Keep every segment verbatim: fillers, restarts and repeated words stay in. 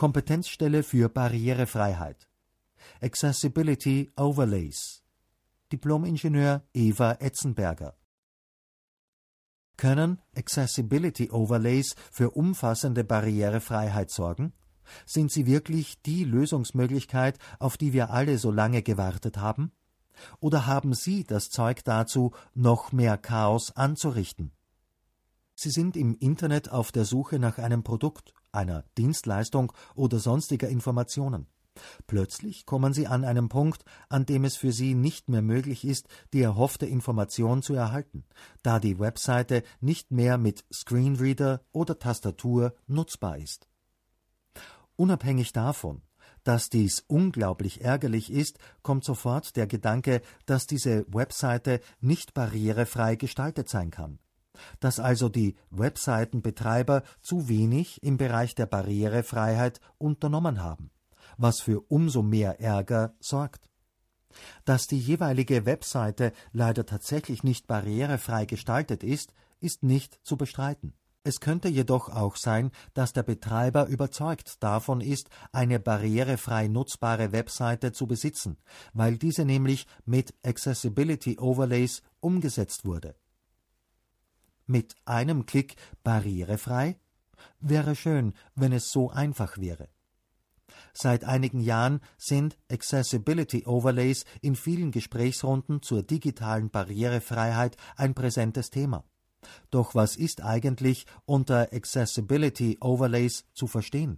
Kompetenzstelle für Barrierefreiheit. Accessibility Overlays. Diplom-Ingenieur Eva Etzenberger. Können Accessibility Overlays für umfassende Barrierefreiheit sorgen? Sind sie wirklich die Lösungsmöglichkeit, auf die wir alle so lange gewartet haben? Oder haben Sie das Zeug dazu, noch mehr Chaos anzurichten? Sie sind im Internet auf der Suche nach einem Produkt, einer Dienstleistung oder sonstiger Informationen. Plötzlich kommen Sie an einen Punkt, an dem es für Sie nicht mehr möglich ist, die erhoffte Information zu erhalten, da die Webseite nicht mehr mit Screenreader oder Tastatur nutzbar ist. Unabhängig davon, dass dies unglaublich ärgerlich ist, kommt sofort der Gedanke, dass diese Webseite nicht barrierefrei gestaltet sein kann. Dass also die Webseitenbetreiber zu wenig im Bereich der Barrierefreiheit unternommen haben, was für umso mehr Ärger sorgt. Dass die jeweilige Webseite leider tatsächlich nicht barrierefrei gestaltet ist, ist nicht zu bestreiten. Es könnte jedoch auch sein, dass der Betreiber überzeugt davon ist, eine barrierefrei nutzbare Webseite zu besitzen, weil diese nämlich mit Accessibility Overlays umgesetzt wurde. Mit einem Klick barrierefrei? Wäre schön, wenn es so einfach wäre. Seit einigen Jahren sind Accessibility Overlays in vielen Gesprächsrunden zur digitalen Barrierefreiheit ein präsentes Thema. Doch was ist eigentlich unter Accessibility Overlays zu verstehen?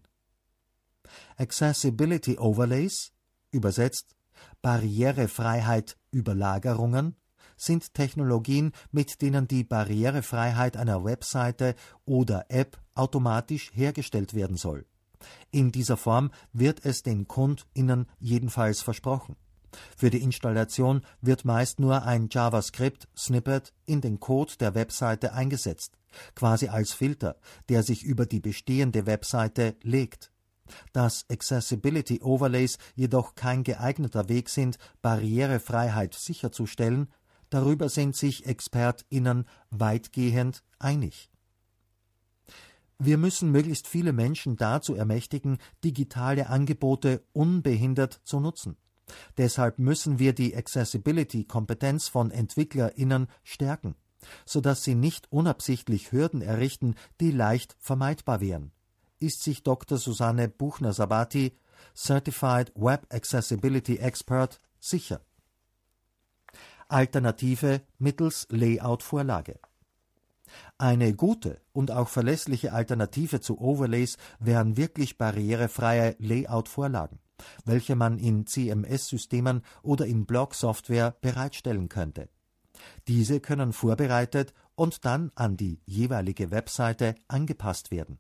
Accessibility Overlays, übersetzt Barrierefreiheit Überlagerungen, sind Technologien, mit denen die Barrierefreiheit einer Webseite oder App automatisch hergestellt werden soll. In dieser Form wird es den KundInnen jedenfalls versprochen. Für die Installation wird meist nur ein JavaScript-Snippet in den Code der Webseite eingesetzt, quasi als Filter, der sich über die bestehende Webseite legt. Dass Accessibility Overlays jedoch kein geeigneter Weg sind, Barrierefreiheit sicherzustellen, darüber sind sich ExpertInnen weitgehend einig. Wir müssen möglichst viele Menschen dazu ermächtigen, digitale Angebote unbehindert zu nutzen. Deshalb müssen wir die Accessibility-Kompetenz von EntwicklerInnen stärken, sodass sie nicht unabsichtlich Hürden errichten, die leicht vermeidbar wären. Ist sich Doktor Susanne Buchner-Sabati, Certified Web Accessibility Expert, sicher. Alternative mittels Layout-Vorlage. Eine gute und auch verlässliche Alternative zu Overlays wären wirklich barrierefreie Layout-Vorlagen, welche man in C M S-Systemen oder in Blog-Software bereitstellen könnte. Diese können vorbereitet und dann an die jeweilige Webseite angepasst werden.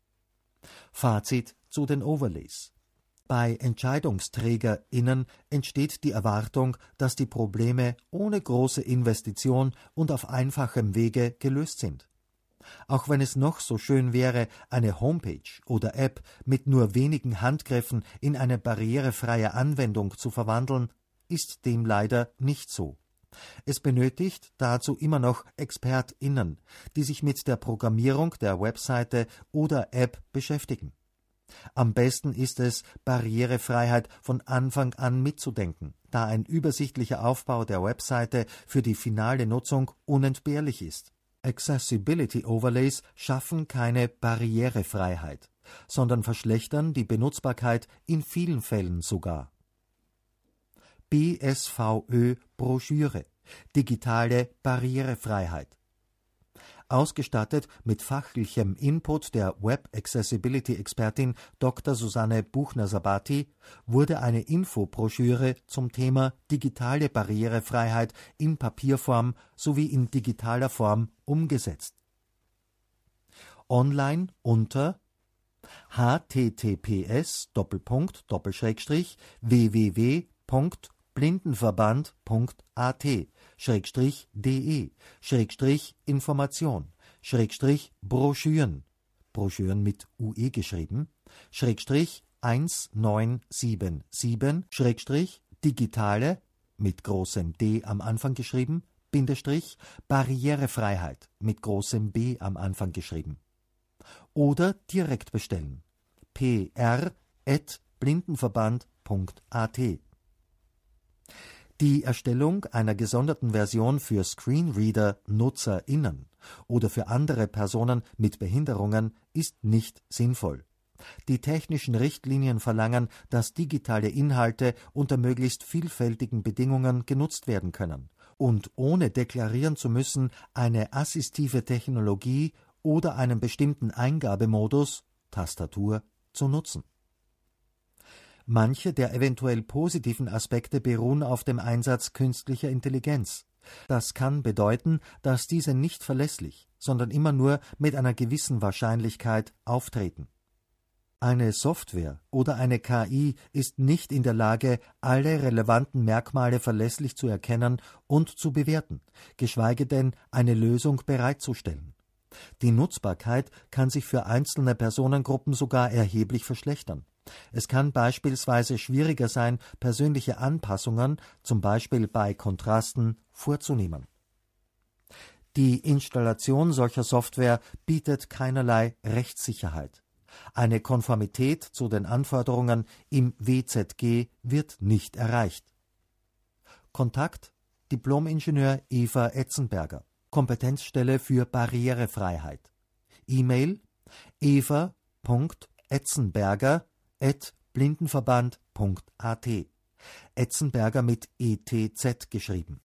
Fazit zu den Overlays. Bei EntscheidungsträgerInnen entsteht die Erwartung, dass die Probleme ohne große Investition und auf einfachem Wege gelöst sind. Auch wenn es noch so schön wäre, eine Homepage oder App mit nur wenigen Handgriffen in eine barrierefreie Anwendung zu verwandeln, ist dem leider nicht so. Es benötigt dazu immer noch ExpertInnen, die sich mit der Programmierung der Webseite oder App beschäftigen. Am besten ist es, Barrierefreiheit von Anfang an mitzudenken, da ein übersichtlicher Aufbau der Webseite für die finale Nutzung unentbehrlich ist. Accessibility Overlays schaffen keine Barrierefreiheit, sondern verschlechtern die Benutzbarkeit in vielen Fällen sogar. B S V Ö-Broschüre – Digitale Barrierefreiheit. Ausgestattet mit fachlichem Input der Web-Accessibility-Expertin Doktor Susanne Buchner-Sabati wurde eine Infobroschüre zum Thema digitale Barrierefreiheit in Papierform sowie in digitaler Form umgesetzt. Online unter h t t p s Doppelpunkt Doppelschrägstrich w w w Punkt blindenverband Punkt a t Schrägstrich de Schrägstrich Information Schrägstrich Broschüren Broschüren mit U E geschrieben Schrägstrich eins neun sieben sieben Schrägstrich digitale mit großem D am Anfang geschrieben Bindestrich Barrierefreiheit mit großem B am Anfang geschrieben oder direkt bestellen. p r at blindenverband punkt a t. Die Erstellung einer gesonderten Version für Screenreader-NutzerInnen oder für andere Personen mit Behinderungen ist nicht sinnvoll. Die technischen Richtlinien verlangen, dass digitale Inhalte unter möglichst vielfältigen Bedingungen genutzt werden können und ohne deklarieren zu müssen, eine assistive Technologie oder einen bestimmten Eingabemodus, Tastatur, zu nutzen. Manche der eventuell positiven Aspekte beruhen auf dem Einsatz künstlicher Intelligenz. Das kann bedeuten, dass diese nicht verlässlich, sondern immer nur mit einer gewissen Wahrscheinlichkeit auftreten. Eine Software oder eine K I ist nicht in der Lage, alle relevanten Merkmale verlässlich zu erkennen und zu bewerten, geschweige denn eine Lösung bereitzustellen. Die Nutzbarkeit kann sich für einzelne Personengruppen sogar erheblich verschlechtern. Es kann beispielsweise schwieriger sein, persönliche Anpassungen, zum Beispiel bei Kontrasten, vorzunehmen. Die Installation solcher Software bietet keinerlei Rechtssicherheit. Eine Konformität zu den Anforderungen im W Z G wird nicht erreicht. Kontakt: Diplom-Ingenieur Eva Etzenberger, Kompetenzstelle für Barrierefreiheit. E-Mail: eva punkt etzenberger at blindenverband punkt a t. Etzenberger mit E T Z geschrieben.